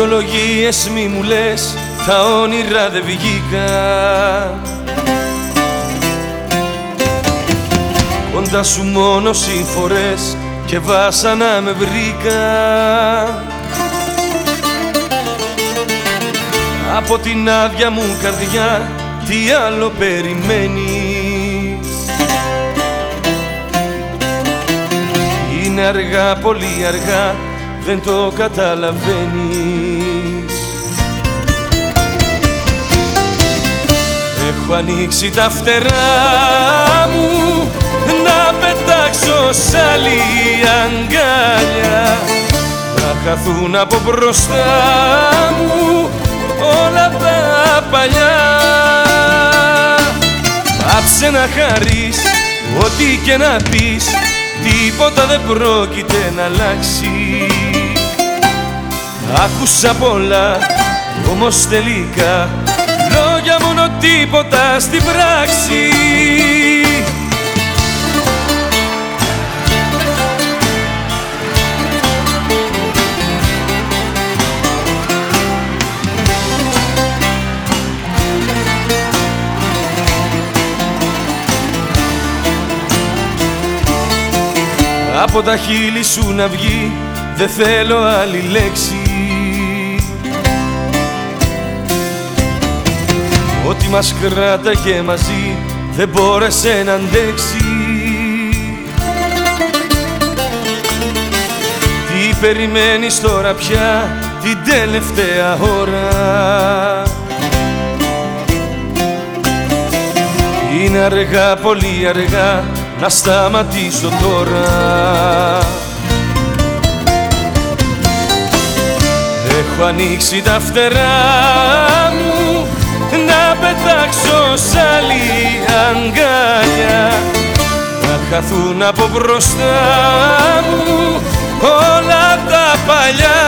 δικαιολογίες μη μου λες, τα όνειρα δεν βγήκαν. Κοντά σου μόνο συμφορές και βάσανα με βρήκα. Από την άδεια μου καρδιά τι άλλο περιμένεις? Είναι αργά, πολύ αργά, δεν το καταλαβαίνεις. Έχω ανοίξει τα φτερά μου να πετάξω σ' άλλη αγκάλια, να χαθούν από μπροστά μου όλα τα παλιά. Πάψε να χαρείς, ό,τι και να πεις, τίποτα δεν πρόκειται να αλλάξει. Άκουσα πολλά, όμως τελικά λόγια μόνο, τίποτα στην πράξη. Από τα χείλη σου να βγει, δεν θέλω άλλη λέξη. Ό,τι μας κράταγε μαζί δεν μπόρεσε να αντέξει. Τι περιμένεις τώρα πια την τελευταία ώρα? Είναι αργά, πολύ αργά, να σταματήσω τώρα. Έχω ανοίξει τα φτερά μου να πετάξω σ' άλλη αγκάλια, να χαθούν από μπροστά μου όλα τα παλιά.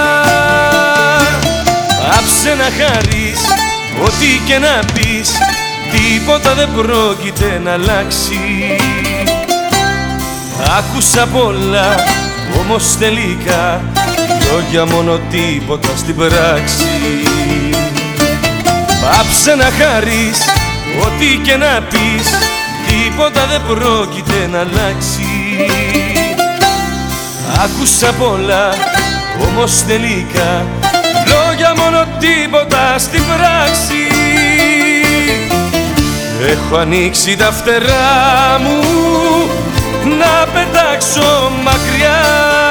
Άψε να χαρείς, ό,τι και να πεις, τίποτα δεν πρόκειται να αλλάξει. Άκουσα πολλά, όμως τελικά λόγια μόνο, τίποτα στην πράξη. Πάψε να χαρείς, ό,τι και να πεις, τίποτα δεν πρόκειται να αλλάξει. Άκουσα πολλά, όμως τελικά λόγια μόνο, τίποτα στην πράξη. Έχω ανοίξει τα φτερά μου να πετάξω μακριά,